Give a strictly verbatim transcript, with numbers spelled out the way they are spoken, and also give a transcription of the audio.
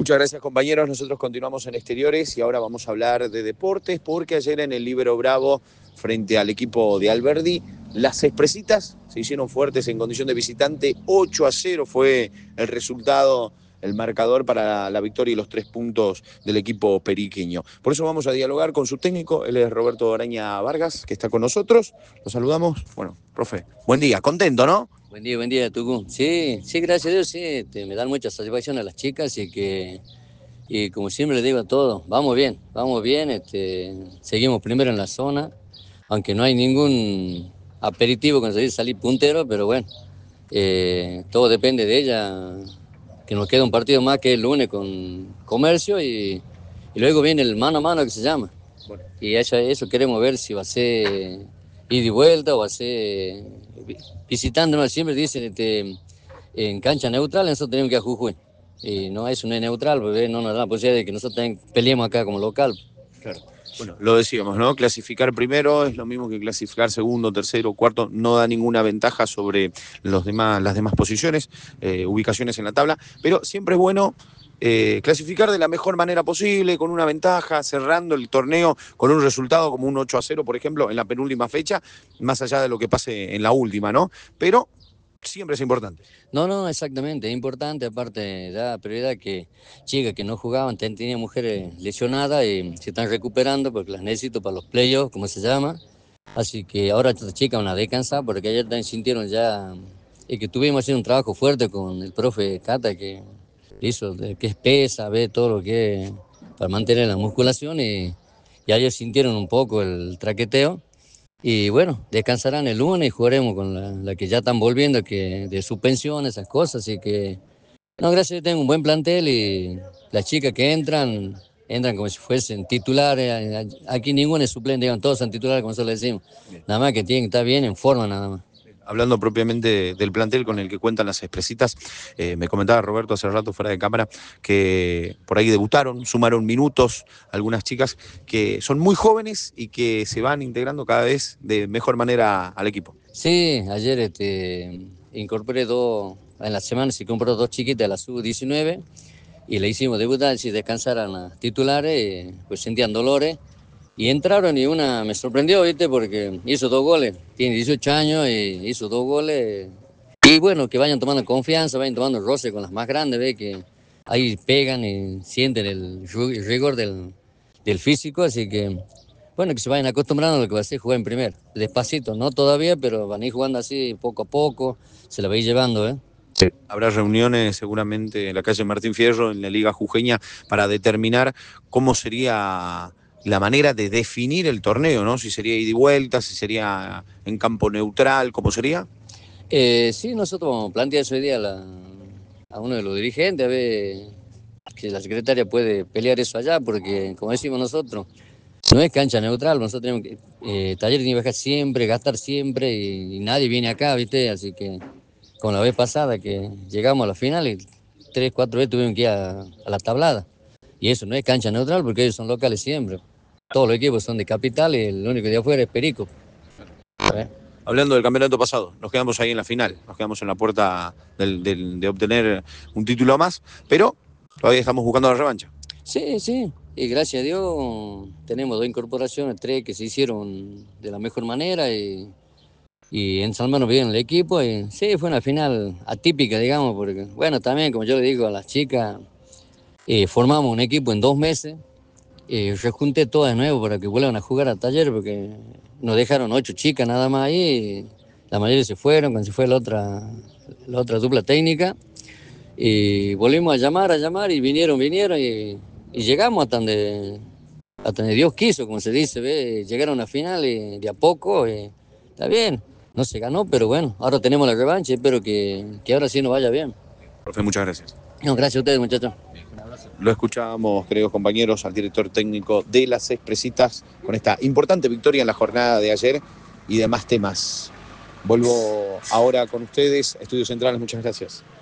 Muchas gracias, compañeros. Nosotros continuamos en exteriores y ahora vamos a hablar de deportes porque ayer en el Líbero Bravo, frente al equipo de Alberdi, las expresitas se hicieron fuertes en condición de visitante. ocho a cero fue el resultado, el marcador para la victoria y los tres puntos del equipo periqueño. Por eso vamos a dialogar con su técnico. Él es Roberto Araña Vargas, que está con nosotros. Lo saludamos. Bueno, profe, buen día. Contento, ¿no? Buen día, buen día, Tucum. Sí, sí, gracias a Dios, sí, este, me dan mucha satisfacción a las chicas y que, y como siempre les digo a todos, vamos bien, vamos bien, este, seguimos primero en la zona, aunque no hay ningún aperitivo con salir, salir puntero, pero bueno, eh, todo depende de ella, que nos queda un partido más que el lunes con Comercio y, y luego viene el mano a mano que se llama. Bueno, y eso, eso queremos ver si va a ser ida y vuelta o va a ser visitándonos. Siempre dicen este, en cancha neutral, nosotros tenemos que ir a Jujuy. Y no, eso no es neutral, porque no nos da la posibilidad de que nosotros también peleemos acá como local. Claro. Bueno, lo decíamos, ¿no? Clasificar primero es lo mismo que clasificar segundo, tercero, cuarto. No da ninguna ventaja sobre los demás, las demás posiciones, eh, ubicaciones en la tabla, pero siempre es bueno eh, clasificar de la mejor manera posible, con una ventaja, cerrando el torneo con un resultado como un ocho a cero, por ejemplo, en la penúltima fecha, más allá de lo que pase en la última, ¿no? Pero siempre es importante. No, no, exactamente, es importante, aparte da prioridad que chicas que no jugaban, ten- tenían mujeres lesionadas y se están recuperando porque las necesito para los playoffs, como se llama. Así que ahora estas chicas van a descansar porque ayer también sintieron ya y que tuvimos haciendo un trabajo fuerte con el profe Cata que hizo, de- que es pesa, ve todo lo que es para mantener la musculación y, y ayer sintieron un poco el traqueteo. Y bueno, descansarán el lunes y jugaremos con la, la que ya están volviendo, que de suspensión, esas cosas. Así que, no, gracias, yo tengo un buen plantel y las chicas que entran, entran como si fuesen titulares. Aquí ninguno es suplente, digamos, todos son titulares, como nosotros le decimos. Bien. Nada más que tienen que estar bien en forma, nada más. Hablando propiamente del plantel con el que cuentan las expresitas, eh, me comentaba Roberto hace rato fuera de cámara que por ahí debutaron, sumaron minutos algunas chicas que son muy jóvenes y que se van integrando cada vez de mejor manera al equipo. Sí, ayer este, incorporé dos, en la semana se compró dos chiquitas de la sub diecinueve y le hicimos debutar, si descansaran las titulares, eh, pues sentían dolores. Y entraron y una me sorprendió, ¿viste? Porque hizo dos goles. Tiene dieciocho años y hizo dos goles. Y bueno, que vayan tomando confianza, vayan tomando roce con las más grandes, ¿ve? Que ahí pegan y sienten el ru- rigor del, del físico. Así que, bueno, que se vayan acostumbrando a lo que va a ser jugar en primer. Despacito, no todavía, pero van a ir jugando así poco a poco. Se la va a ir llevando, ¿eh? Sí. Habrá reuniones seguramente en la calle Martín Fierro, en la Liga Jujeña, para determinar cómo sería la manera de definir el torneo, ¿no? Si sería ida y vuelta, si sería en campo neutral, ¿cómo sería? Eh, sí, nosotros vamos a plantear eso hoy día a, la- a uno de los dirigentes, a ver que la secretaria puede pelear eso allá, porque como decimos nosotros, no es cancha neutral, nosotros tenemos que, eh, Taller tiene que viajar siempre, gastar siempre y, y nadie viene acá, ¿viste? Así que, como la vez pasada que llegamos a la final y tres, cuatro veces tuvimos que ir a, a la tablada. Y eso no es cancha neutral porque ellos son locales siempre. Todos los equipos son de capital y el único de afuera es Perico. ¿Sabes? Hablando del campeonato pasado, nos quedamos ahí en la final, nos quedamos en la puerta del- del- de obtener un título más, pero todavía estamos buscando la revancha. Sí, sí, y gracias a Dios tenemos dos incorporaciones, tres que se hicieron de la mejor manera y, y ensalmamos bien el equipo. Y sí, fue una final atípica, digamos, porque, bueno, también, como yo le digo a las chicas, eh, formamos un equipo en dos meses, eh, rejunté todas de nuevo para que vuelvan a jugar a Taller, porque nos dejaron ocho chicas nada más ahí, y la mayoría se fueron, cuando se fue la otra, la otra dupla técnica. Y volvimos a llamar, a llamar, y vinieron, vinieron, y, y llegamos hasta donde, hasta donde Dios quiso, como se dice, ¿ve? Llegaron a una final y de a poco, y está bien, no se ganó, pero bueno, ahora tenemos la revancha, espero que, que ahora sí nos vaya bien. Profe, muchas gracias. No, gracias a ustedes, muchachos. Lo escuchábamos, queridos compañeros, al director técnico de las Expresitas con esta importante victoria en la jornada de ayer y demás temas. Vuelvo ahora con ustedes, Estudios Centrales, muchas gracias.